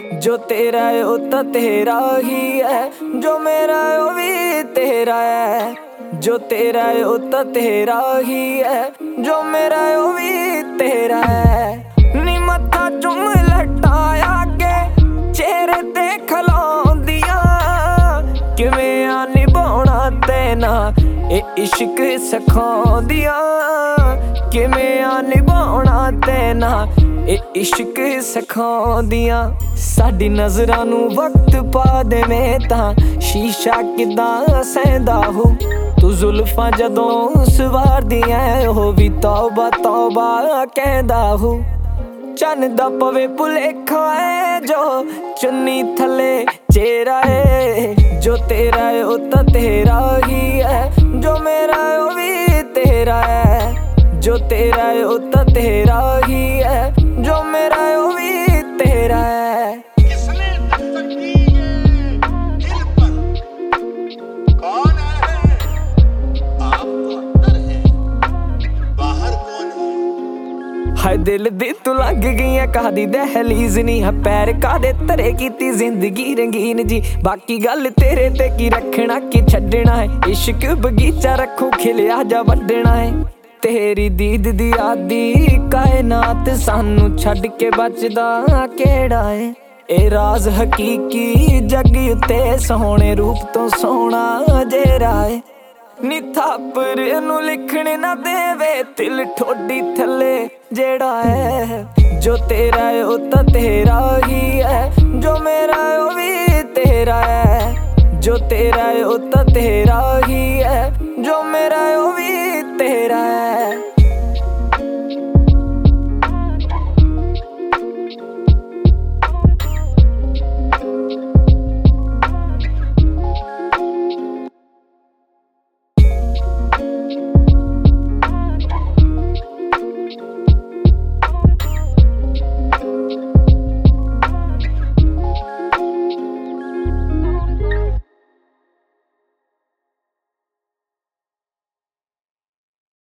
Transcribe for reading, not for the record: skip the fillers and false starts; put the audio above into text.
जो तेरा है वो तो तेरा ही है, जो मेरा है वो भी तेरा है। जो तेरा है वो तो तेरा ही है, जो मेरा है वो भी तेरा है। नी मत्था चुम लटाया के चेहरे ते खलाउंदियां, किवें आ निभाउणा तैना ए इश्क सिखाउंदियां, किवें आ निभाउणा तैना ए इश्क सिखाउंदियां। साडी नज़रां नूं वक्त पा देवें तां शीशा किदां सैंदा हो, तू जुल्फां जदों सवारदियां हो भी तौबा तौबा कहंदा हो। चन्न दा पवे भुलेखा है जो चुन्नी थले चेहरा है, जो तेरा है वो तो तेरा ही है, जो मेरा है वो भी तेरा है। जो तेरा है वो तो तेरा ही है, जो मेरा है वो भी तेरा है। किसने दस्तक दी है दिल पर, कौन है? आप तो अंदर है, बाहर कौन है? हाय दिल दी तू लग गई है कादी दहलीज नी, है पैर कादे तरे कीती जिंदगी रंगीन जी। बाकी गल तेरे ते की रखना की छड्डना है, इश्क बगीचा रखू खिलिया जा वड्डना है। तेरी दीद दी आदि कायनात सानू छड्ड के बचदा केड़ा है। ए राज हकीकी जग उत्ते सोहणे रूप तो सोहना जेरा है। नी थापर नू लिखण ना देवे दिल ठोडी थले जेड़ा है। जो तेरा है वो तो तेरा ही है, जो मेरा है वो भी तेरा है। जो तेरा है वो तो तेरा ही है, जो मेरा है वो भी तेरा है।